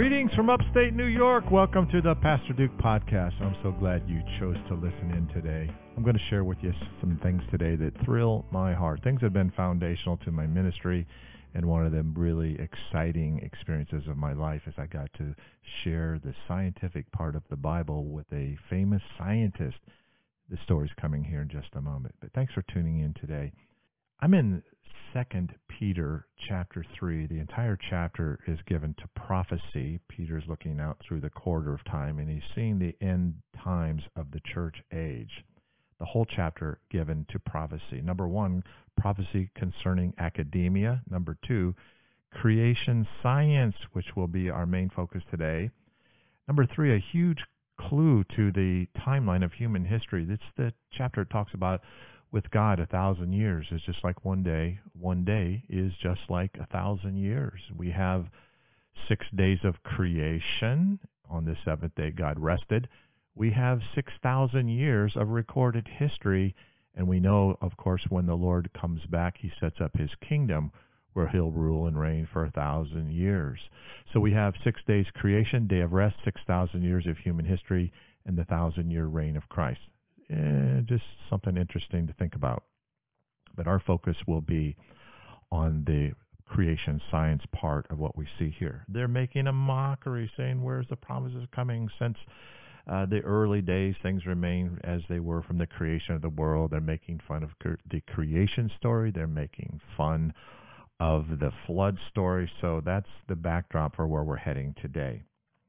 Greetings from upstate New York. Welcome to the Pastor Duke Podcast. I'm so glad you chose to listen in today. I'm going to share with you some things today that thrill my heart. Things that have been foundational to my ministry, and one of the really exciting experiences of my life is I got to share the scientific part of the Bible with a famous scientist. The story's coming here in just a moment, but thanks for tuning in today. I'm in 2 Peter chapter 3. The entire chapter is given to prophecy. Peter's looking out through the corridor of time, and he's seeing the end times of the church age. The whole chapter given to prophecy. Number 1, prophecy concerning academia. Number 2, creation science, which will be our main focus today. Number 3, a huge clue to the timeline of human history. This the chapter talks about with God 1,000 years is just like one day. One day is just like 1,000 years. We have 6 days of creation. On the seventh day, God rested. We have 6,000 years of recorded history. And we know, of course, when the Lord comes back, he sets up his kingdom where he'll rule and reign for 1,000 years. So we have 6 days creation, day of rest, 6,000 years of human history, and the 1,000-year reign of Christ. Just something interesting to think about. But our focus will be on the creation science part of what we see here. They're making a mockery, saying, where's the promises coming? Since the early days, things remain as they were from the creation of the world. They're making fun of the creation story. They're making fun of the flood story. So that's the backdrop for where we're heading today.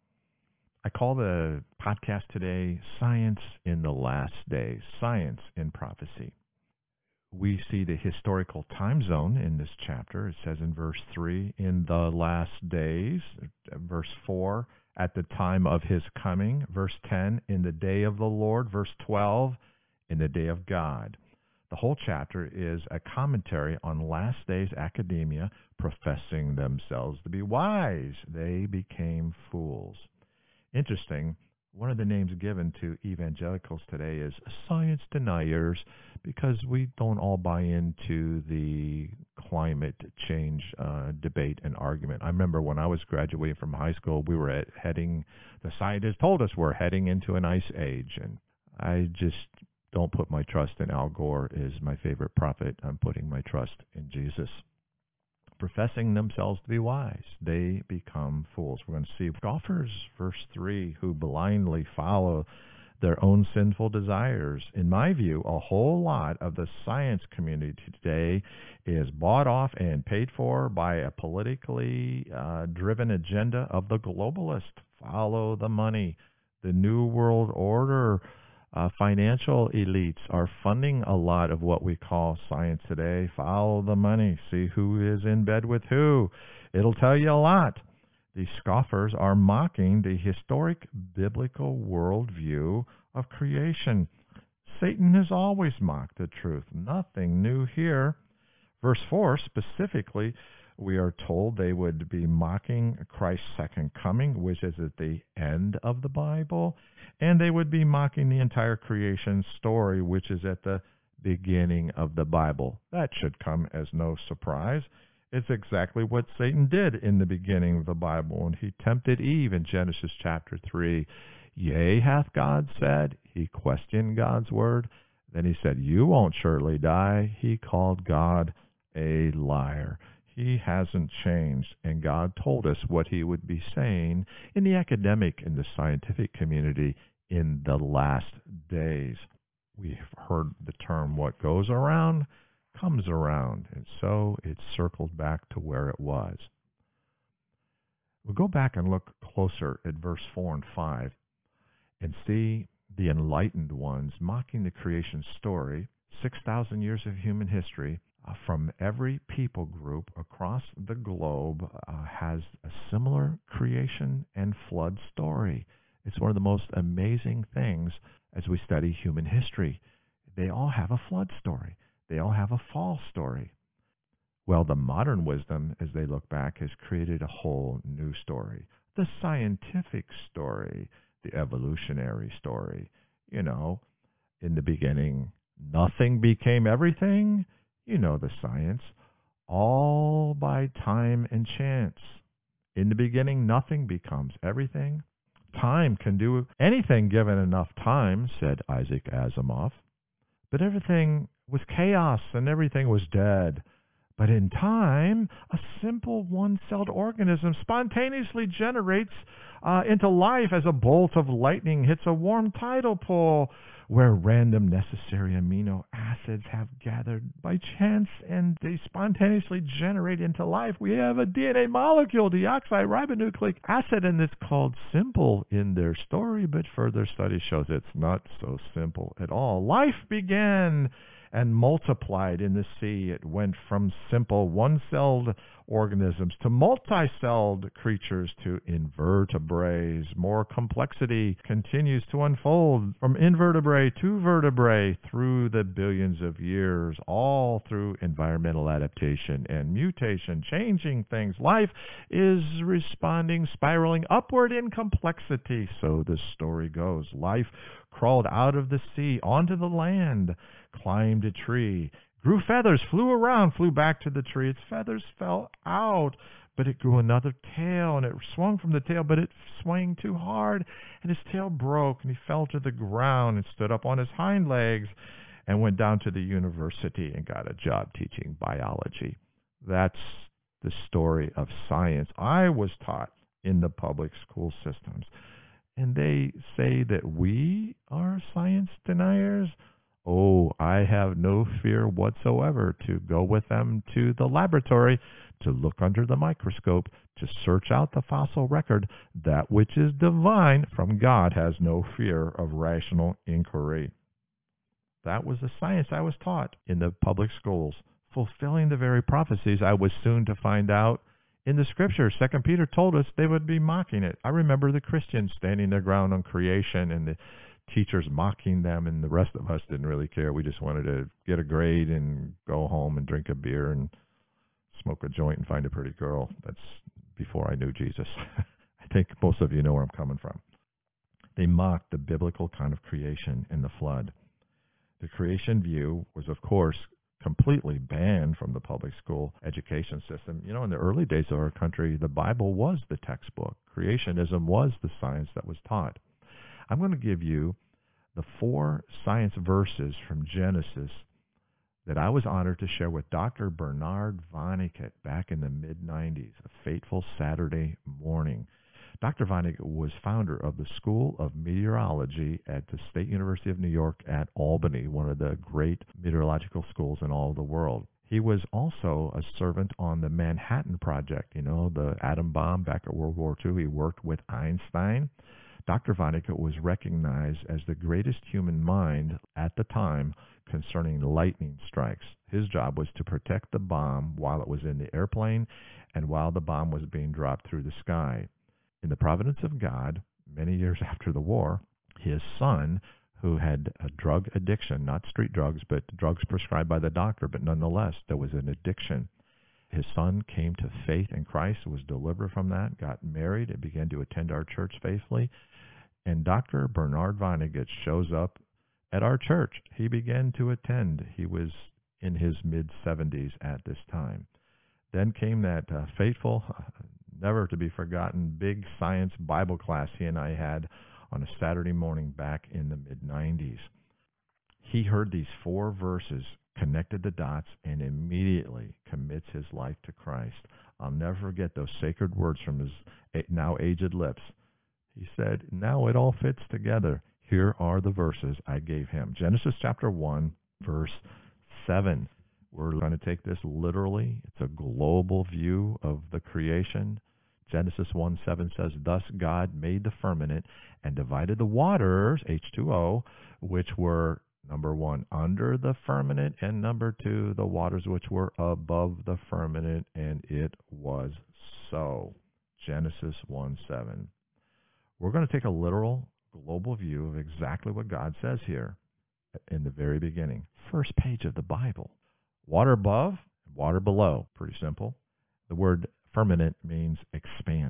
I call the podcast today Science in the Last Days, Science in Prophecy. We see the historical time zone in this chapter. It says in verse 3, in the last days. Verse 4, at the time of his coming. Verse 10, in the day of the Lord. Verse 12, in the day of God. The whole chapter is a commentary on last days academia professing themselves to be wise. They became fools. Interesting, one of the names given to evangelicals today is science deniers, because we don't all buy into the climate change debate and argument. I remember when I was graduating from high school, we were the scientists told us we're heading into an ice age, and I just don't put my trust in Al Gore is my favorite prophet. I'm putting my trust in Jesus. Professing themselves to be wise, they become fools. We're going to see scoffers, verse 3, who blindly follow their own sinful desires. In my view, a whole lot of the science community today is bought off and paid for by a politically driven agenda of the globalist. Follow the money. The New World Order financial elites are funding a lot of what we call science today. Follow the money. See who is in bed with who. It'll tell you a lot. The scoffers are mocking the historic biblical worldview of creation. Satan has always mocked the truth. Nothing new here. Verse 4 specifically, we are told they would be mocking Christ's second coming, which is at the end of the Bible, and they would be mocking the entire creation story, which is at the beginning of the Bible. That should come as no surprise. It's exactly what Satan did in the beginning of the Bible, and he tempted Eve in Genesis chapter 3. Yea, hath God said. He questioned God's word. Then he said, you won't surely die. He called God a liar. He hasn't changed, and God told us what he would be saying in the academic and the scientific community in the last days. We've heard the term, what goes around comes around, and so it's circled back to where it was. We'll go back and look closer at verse 4 and 5 and see the enlightened ones mocking the creation story, 6,000 years of human history, from every people group across the globe has a similar creation and flood story. It's one of the most amazing things as we study human history. They all have a flood story. They all have a fall story. Well, the modern wisdom, as they look back, has created a whole new story. The scientific story, the evolutionary story. You know, in the beginning, nothing became everything. You know the science, all by time and chance. In the beginning, nothing becomes everything. Time can do anything given enough time, said Isaac Asimov. But everything was chaos and everything was dead. But in time, a simple one-celled organism spontaneously generates into life as a bolt of lightning hits a warm tidal pool where random necessary amino acids have gathered by chance and they spontaneously generate into life. We have a DNA molecule, deoxyribonucleic acid, and it's called simple in their story, but further study shows it's not so simple at all. Life began and multiplied in the sea. It went from simple one-celled organisms to multi-celled creatures to invertebrates. More complexity continues to unfold from invertebrate to vertebrae through the billions of years, all through environmental adaptation and mutation, changing things. Life is responding, spiraling upward in complexity. So the story goes. Life crawled out of the sea onto the land, climbed a tree, grew feathers, flew around, flew back to the tree. Its feathers fell out, but it grew another tail, and it swung from the tail, but it swung too hard, and his tail broke, and he fell to the ground and stood up on his hind legs and went down to the university and got a job teaching biology. That's the story of science. I was taught in the public school systems, and they say that we are science deniers. Oh, I have no fear whatsoever to go with them to the laboratory, to look under the microscope, to search out the fossil record. That which is divine from God has no fear of rational inquiry. That was the science I was taught in the public schools, fulfilling the very prophecies I was soon to find out in the scriptures. 2 Peter told us they would be mocking it. I remember the Christians standing their ground on creation and the teachers mocking them, and the rest of us didn't really care. We just wanted to get a grade and go home and drink a beer and smoke a joint and find a pretty girl. That's before I knew Jesus. I think most of you know where I'm coming from. They mocked the biblical kind of creation in the flood. The creation view was, of course, completely banned from the public school education system. You know, in the early days of our country, the Bible was the textbook. Creationism was the science that was taught. I'm going to give you the 4 science verses from Genesis that I was honored to share with Dr. Bernard Vonnegut back in the mid-90s, a fateful Saturday morning. Dr. Vonnegut was founder of the School of Meteorology at the State University of New York at Albany, one of the great meteorological schools in all of the world. He was also a servant on the Manhattan Project, you know, the atom bomb back at World War II. He worked with Einstein. Dr. Vonnegut was recognized as the greatest human mind at the time concerning lightning strikes. His job was to protect the bomb while it was in the airplane and while the bomb was being dropped through the sky. In the providence of God, many years after the war, his son, who had a drug addiction, not street drugs, but drugs prescribed by the doctor, but nonetheless, there was an addiction. His son came to faith in Christ, was delivered from that, got married, and began to attend our church faithfully. And Dr. Bernard Vonnegut shows up at our church. He began to attend. He was in his mid-70s at this time. Then came that fateful, never to be forgotten, big science Bible class he and I had on a Saturday morning back in the mid-90s. He heard these 4 verses, connected the dots, and immediately commits his life to Christ. I'll never forget those sacred words from his now aged lips. He said, now it all fits together. Here are the verses I gave him. Genesis chapter 1, verse 7. We're going to take this literally. It's a global view of the creation. Genesis 1:7 says, thus God made the firmament and divided the waters, H2O, which were, number 1, under the firmament, and number 2, the waters which were above the firmament, and it was so. Genesis 1:7. We're going to take a literal global view of exactly what God says here in the very beginning. First page of the Bible. Water above, water below. Pretty simple. The word firmament means expanse.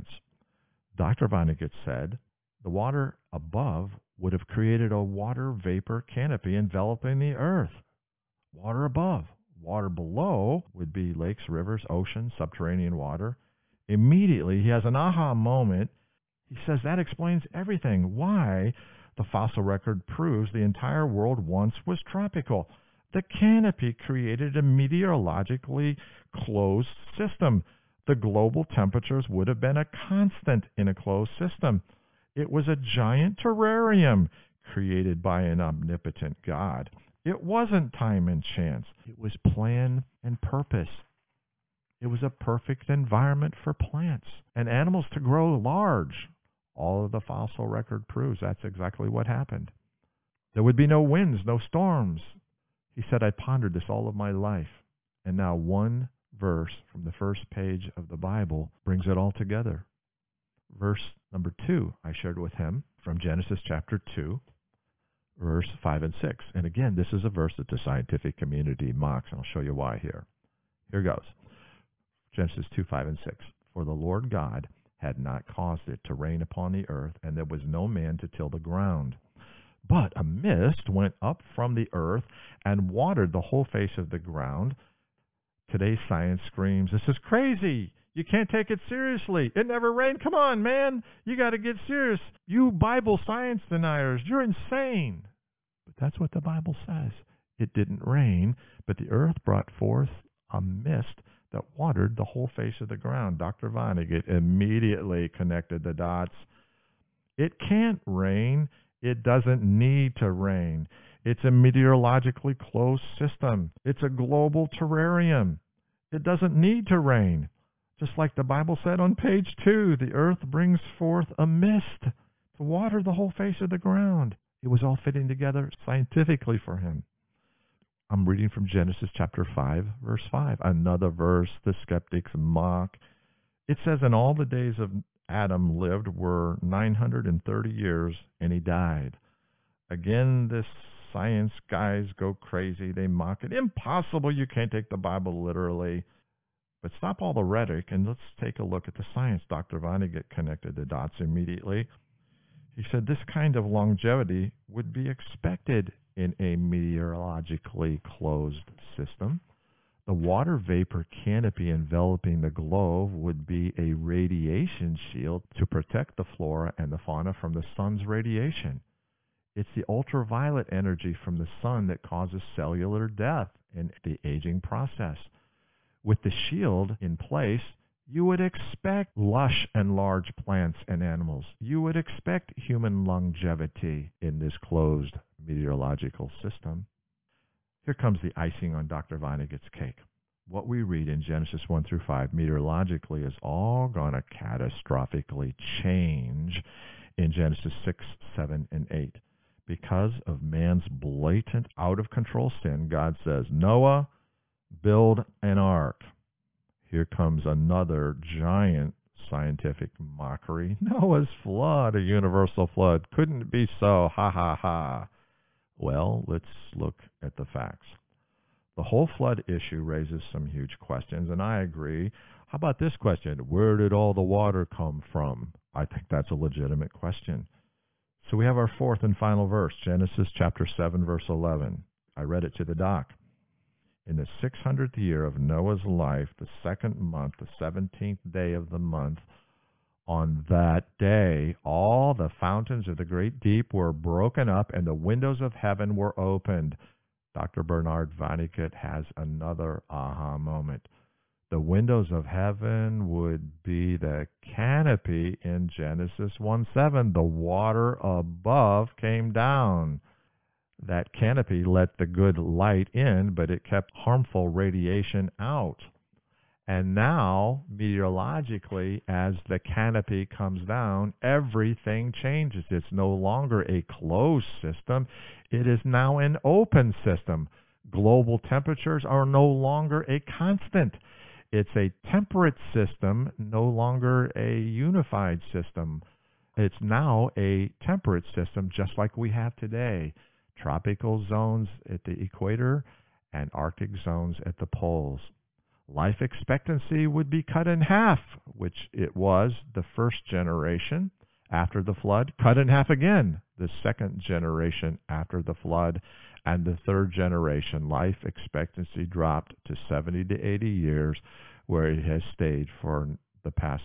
Dr. Vonnegut said the water above would have created a water vapor canopy enveloping the earth. Water above. Water below would be lakes, rivers, oceans, subterranean water. Immediately, he has an aha moment. He says that explains everything. Why the fossil record proves the entire world once was tropical. The canopy created a meteorologically closed system. The global temperatures would have been a constant in a closed system. It was a giant terrarium created by an omnipotent God. It wasn't time and chance. It was plan and purpose. It was a perfect environment for plants and animals to grow large. All of the fossil record proves that's exactly what happened. There would be no winds, no storms. He said, I pondered this all of my life. And now one verse from the first page of the Bible brings it all together. Verse number 2, I shared with him from Genesis chapter 2, verse 5 and 6. And again, this is a verse that the scientific community mocks, and I'll show you why here. Here goes. Genesis 2, 5 and 6. For the Lord God had not caused it to rain upon the earth, and there was no man to till the ground. But a mist went up from the earth and watered the whole face of the ground. Today's science screams, this is crazy. You can't take it seriously. It never rained. Come on, man. You got to get serious. You Bible science deniers, you're insane. But that's what the Bible says. It didn't rain, but the earth brought forth a mist that watered the whole face of the ground. Dr. Vonnegut immediately connected the dots. It can't rain. It doesn't need to rain. It's a meteorologically closed system. It's a global terrarium. It doesn't need to rain. Just like the Bible said on page 2, the earth brings forth a mist to water the whole face of the ground. It was all fitting together scientifically for him. I'm reading from Genesis chapter 5, verse 5. Another verse the skeptics mock. It says, and all the days of Adam lived were 930 years, and he died. Again, this science guys go crazy. They mock it. Impossible. You can't take the Bible literally. But stop all the rhetoric and let's take a look at the science. Dr. Vonnegut connected the dots immediately. He said this kind of longevity would be expected in a meteorologically closed system. The water vapor canopy enveloping the globe would be a radiation shield to protect the flora and the fauna from the sun's radiation. It's the ultraviolet energy from the sun that causes cellular death in the aging process. With the shield in place, you would expect lush and large plants and animals. You would expect human longevity in this closed meteorological system. Here comes the icing on Dr. Vonnegut's cake. What we read in Genesis 1 through 5 meteorologically is all going to catastrophically change in Genesis 6, 7, and 8. Because of man's blatant, out-of-control sin, God says, Noah, build an ark. Here comes another giant scientific mockery. Noah's flood, a universal flood. Couldn't be so. Ha, ha, ha. Well, let's look at the facts. The whole flood issue raises some huge questions, and I agree. How about this question? Where did all the water come from? I think that's a legitimate question. So we have our fourth and final verse, Genesis chapter 7, verse 11. I read it to the doc. In the 600th year of Noah's life, the second month, the 17th day of the month, on that day, all the fountains of the great deep were broken up and the windows of heaven were opened. Dr. Bernard Vonnegut has another aha moment. The windows of heaven would be the canopy in Genesis 1:7. The water above came down. That canopy let the good light in, but it kept harmful radiation out. And now, meteorologically, as the canopy comes down, everything changes. It's no longer a closed system. It is now an open system. Global temperatures are no longer a constant. It's a temperate system, no longer a unified system. It's now a temperate system, just like we have today. Tropical zones at the equator and Arctic zones at the poles. Life expectancy would be cut in half, which it was the first generation after the flood, cut in half again, the second generation after the flood, and the third generation. Life expectancy dropped to 70 to 80 years, where it has stayed for the past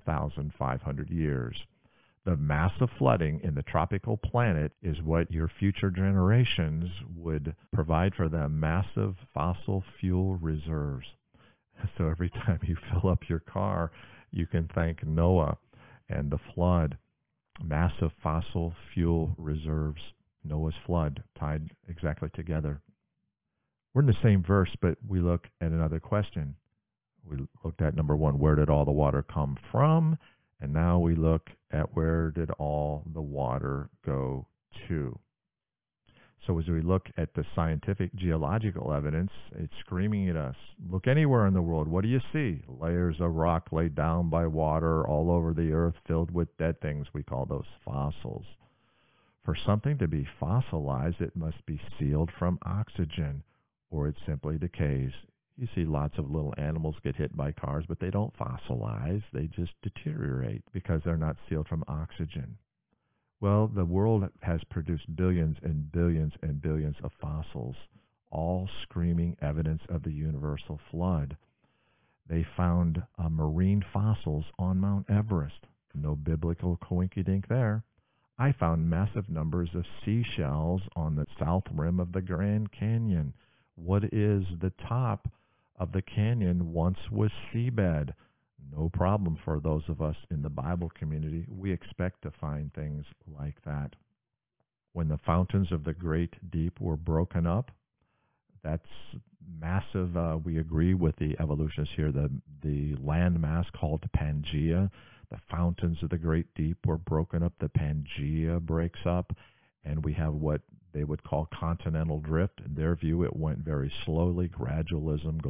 4,500 years. The massive flooding in the tropical planet is what your future generations would provide for them, massive fossil fuel reserves. So every time you fill up your car, you can thank Noah and the flood. Massive fossil fuel reserves, Noah's flood, tied exactly together. We're in the same verse, but we look at another question. We looked at number one, where did all the water come from? And now we look at where did all the water go to? So as we look at the scientific geological evidence, it's screaming at us. Look anywhere in the world. What do you see? Layers of rock laid down by water all over the earth filled with dead things. We call those fossils. For something to be fossilized, it must be sealed from oxygen, or it simply decays. You see lots of little animals get hit by cars, but they don't fossilize. They just deteriorate because they're not sealed from oxygen. Well, the world has produced billions and billions and billions of fossils, all screaming evidence of the universal flood. They found marine fossils on Mount Everest. No biblical coinkydink there. I found massive numbers of seashells on the south rim of the Grand Canyon. What is the top of the canyon once was seabed? No problem for those of us in the Bible community. We expect to find things like that. When the fountains of the great deep were broken up, that's massive. We agree with the evolutionists here. The land mass called Pangaea, the fountains of the great deep were broken up. The Pangaea breaks up, and we have what they would call continental drift. In their view, it went very slowly, gradualism,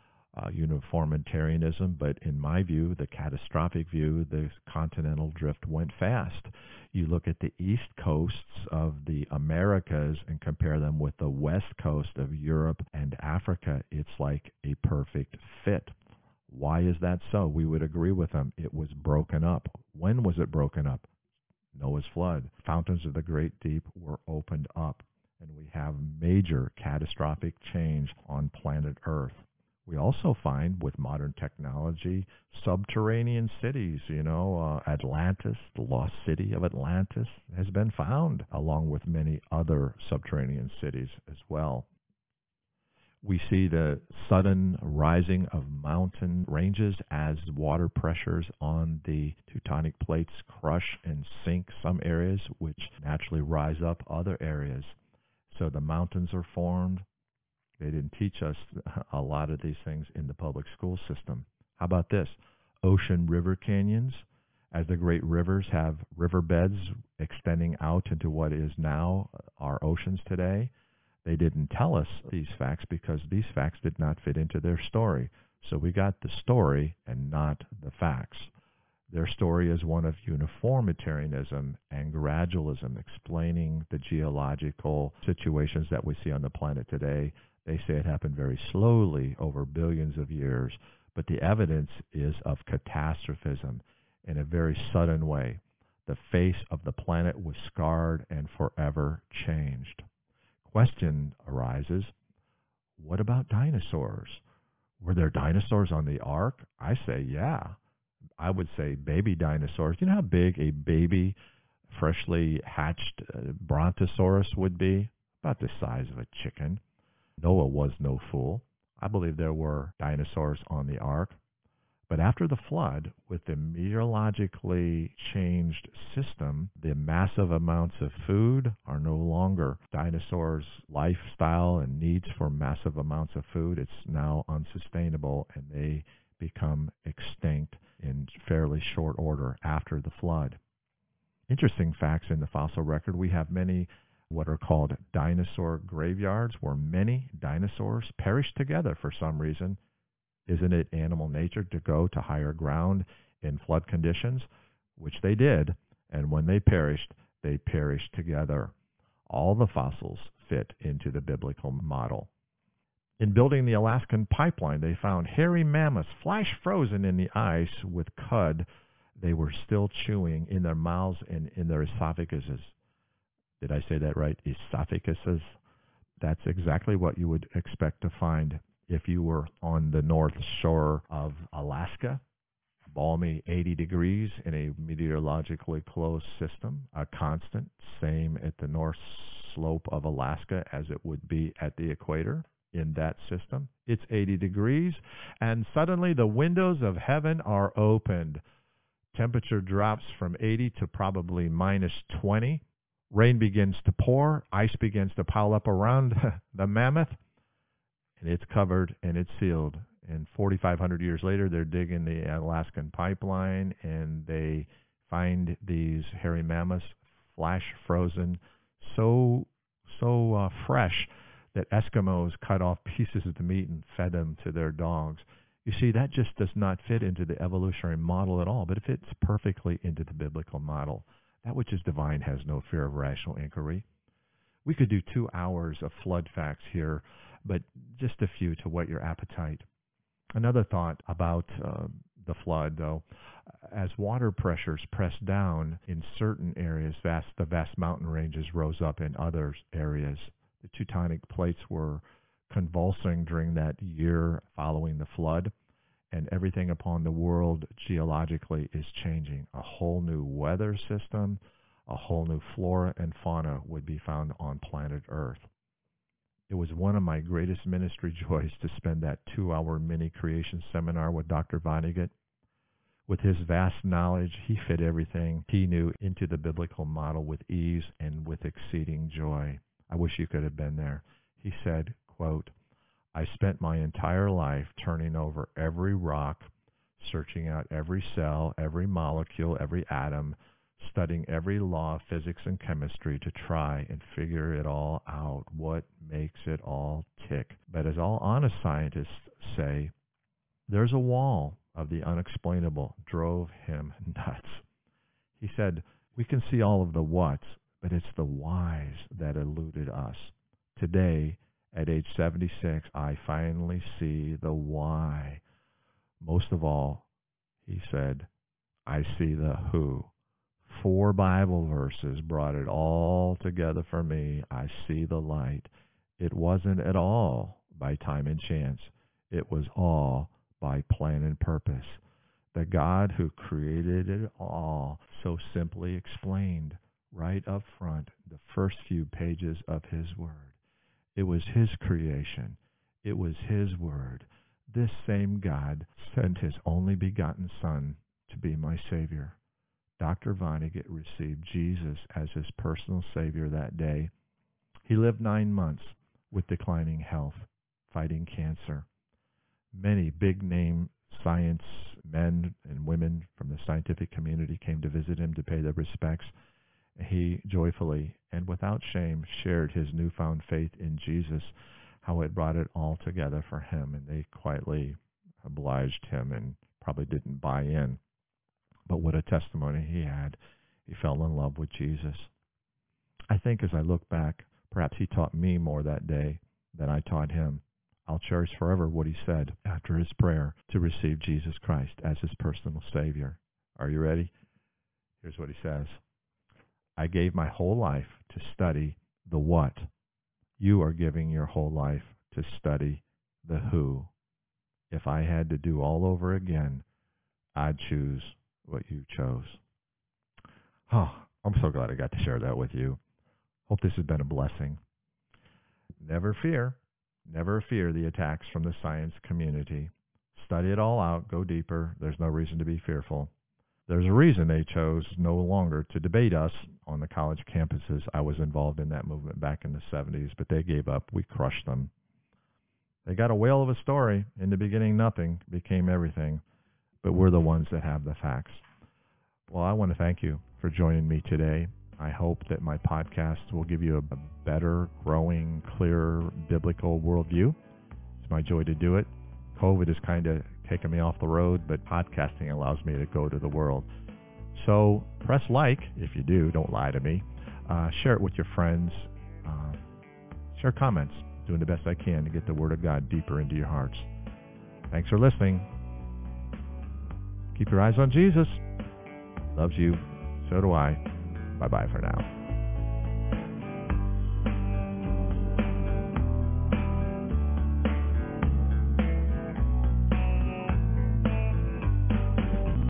uniformitarianism, but in my view, the catastrophic view, the continental drift went fast. You look at the east coasts of the Americas and compare them with the west coast of Europe and Africa, it's like a perfect fit. Why is that so? We would agree with them. It was broken up. When was it broken up? Noah's flood. Fountains of the great deep were opened up, and we have major catastrophic change on planet Earth. We also find, with modern technology, subterranean cities. Atlantis, the lost city of Atlantis, has been found, along with many other subterranean cities as well. We see the sudden rising of mountain ranges as water pressures on the tectonic plates crush and sink some areas, which naturally rise up other areas. So the mountains are formed. They didn't teach us a lot of these things in the public school system. How about this? Ocean river canyons, as the great rivers have riverbeds extending out into what is now our oceans today. They didn't tell us these facts because these facts did not fit into their story. So we got the story and not the facts. Their story is one of uniformitarianism and gradualism, explaining the geological situations that we see on the planet today. They say it happened very slowly over billions of years, but the evidence is of catastrophism in a very sudden way. The face of the planet was scarred and forever changed. Question arises, what about dinosaurs? Were there dinosaurs on the ark? I say, yeah. I would say baby dinosaurs. You know how big a baby, freshly hatched brontosaurus would be? About the size of a chicken. Noah was no fool. I believe there were dinosaurs on the ark. But after the flood, with the meteorologically changed system, the massive amounts of food are no longer dinosaurs' lifestyle and needs for massive amounts of food. It's now unsustainable, and they become extinct in fairly short order after the flood. Interesting facts in the fossil record. We have many what are called dinosaur graveyards, where many dinosaurs perished together for some reason. Isn't it animal nature to go to higher ground in flood conditions? Which they did, and when they perished together. All the fossils fit into the biblical model. In building the Alaskan pipeline, they found hairy mammoths flash frozen in the ice with cud they were still chewing in their mouths and in their esophaguses. Did I say that right? Esophaguses? That's exactly what you would expect to find if you were on the north shore of Alaska. balmy 80 degrees in a meteorologically closed system, a constant, same at the north slope of Alaska as it would be at the equator in that system. It's 80 degrees, and suddenly the windows of heaven are opened. Temperature drops from 80 to probably minus 20. Rain begins to pour. Ice begins to pile up around the mammoth, and it's covered and it's sealed. And 4,500 years later, they're digging the Alaskan pipeline, and they find these hairy mammoths flash frozen, so fresh that Eskimos cut off pieces of the meat and fed them to their dogs. You see, that just does not fit into the evolutionary model at all, but it fits perfectly into the biblical model. That which is divine has no fear of rational inquiry. We could do 2 hours of flood facts here, but just a few to whet your appetite. Another thought about the flood, though, as water pressures pressed down in certain areas, the vast mountain ranges rose up in other areas. The tectonic plates were convulsing during that year following the flood, and everything upon the world geologically is changing. A whole new weather system, a whole new flora and fauna would be found on planet Earth. It was one of my greatest ministry joys to spend that 2-hour mini creation seminar with Dr. Vonnegut. With his vast knowledge, he fit everything he knew into the biblical model with ease and with exceeding joy. I wish you could have been there. He said, quote, "I spent my entire life turning over every rock, searching out every cell, every molecule, every atom, studying every law of physics and chemistry to try and figure it all out, what makes it all tick. But as all honest scientists say, there's a wall of the unexplainable drove him nuts." He said, "We can see all of the whats, but it's the whys that eluded us. Today, at age 76, I finally see the why. Most of all," he said, "I see the who. 4 Bible verses brought it all together for me. I see the light. It wasn't at all by time and chance. It was all by plan and purpose. The God who created it all so simply explained right up front the first few pages of his word. It was his creation. It was his word. This same God sent his only begotten Son to be my Savior." Dr. Vonnegut received Jesus as his personal Savior that day. He lived 9 months with declining health, fighting cancer. Many big-name science men and women from the scientific community came to visit him to pay their respects. He joyfully and without shame shared his newfound faith in Jesus, how it brought it all together for him, and they quietly obliged him and probably didn't buy in. But what a testimony he had. He fell in love with Jesus. I think as I look back, perhaps he taught me more that day than I taught him. I'll cherish forever what he said after his prayer to receive Jesus Christ as his personal Savior. Are you ready? Here's what he says. "I gave my whole life to study the what. You are giving your whole life to study the who. If I had to do all over again, I'd choose what you chose." Oh, I'm so glad I got to share that with you. Hope this has been a blessing. Never fear the attacks from the science community. Study it all out. Go deeper. There's no reason to be fearful. There's a reason they chose no longer to debate us on the college campuses. I was involved in that movement back in the 70s, but they gave up. We crushed them. They got a whale of a story. In the beginning, nothing became everything, but we're the ones that have the facts. Well, I want to thank you for joining me today. I hope that my podcast will give you a better, growing, clearer biblical worldview. It's my joy to do it. COVID has kind of taken me off the road, but podcasting allows me to go to the world. So press like if you do. Don't lie to me. Share it with your friends. Share comments. Doing the best I can to get the Word of God deeper into your hearts. Thanks for listening. Keep your eyes on Jesus. Loves you. So do I. Bye-bye for now.